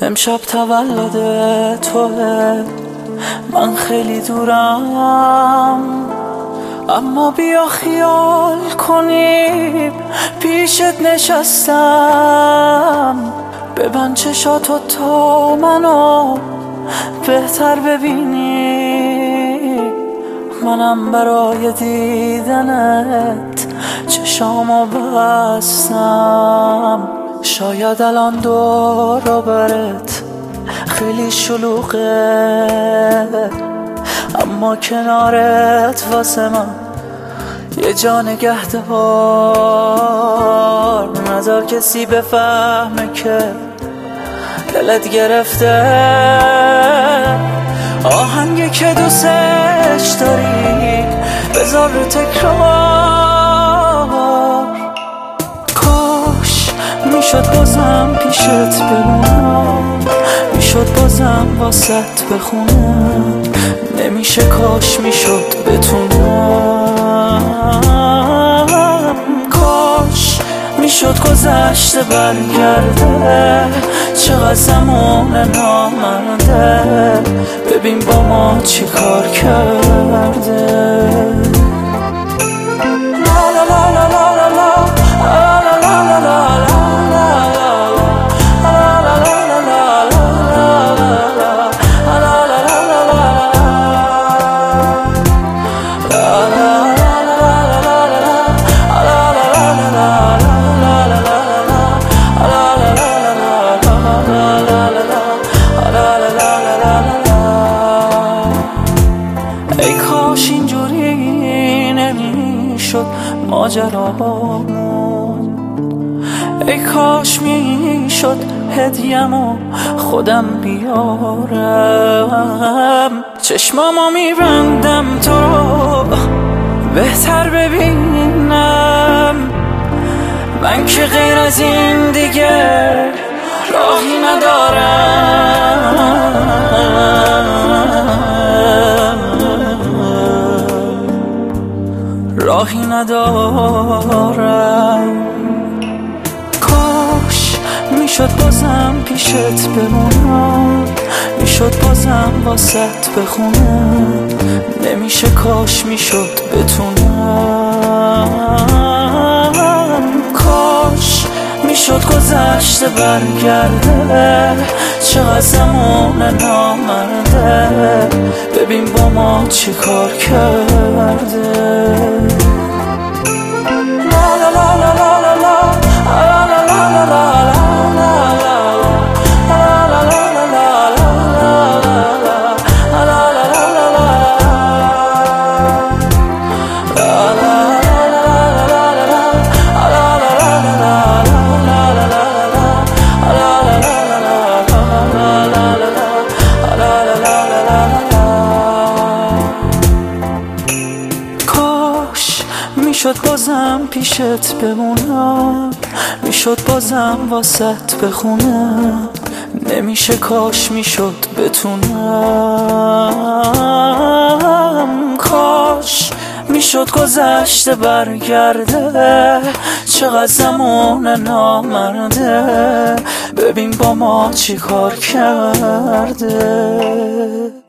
امشب تولد توه، من خیلی دورم، اما بیا خیال کنیم پیشت نشستم. ببند چشاتو تا منو بهتر ببینی، منم برای دیدنت چشامو بستم. شاید الان دور و برت خیلی شلوغه، اما کنارت واسه من یه جا نگهدار. نذار کسی بفهمه که دلت گرفته آهنگی که دوستش داری بذار رو تکرار. کاش میشد بازم پیشت بمونم، میشد بازم واسط بخونم، نمیشه کاش میشد بتونم. کاش میشد گذشته برگرده، چقدر زمان نامرده، ببین با ما چی کار کرده. ای کاش اینجوری نمیشد ماجرامون، ای کاش میشد هدیه‌مو خودم بیارم. چشمامو میبندم تو رو بهتر ببینم، من که غیر از این دیگه راهی ندارم. راهی ندارم. کاش میشد بازم پیشت بمونم، میشد بازم واسط بخونم، نمیشه کاش میشد بتونم. کاش میشد گذشته برگرده، چقدر زمان نامرده، ببین با ما چی کار کرده. میشد بازم پیشت بمونم، میشد بازم واسط بخونم، نمیشه کاش میشد بتونم. کاش میشد گذشته برگرده، چقدر زمان نامرده، ببین با ما چی کار کرده.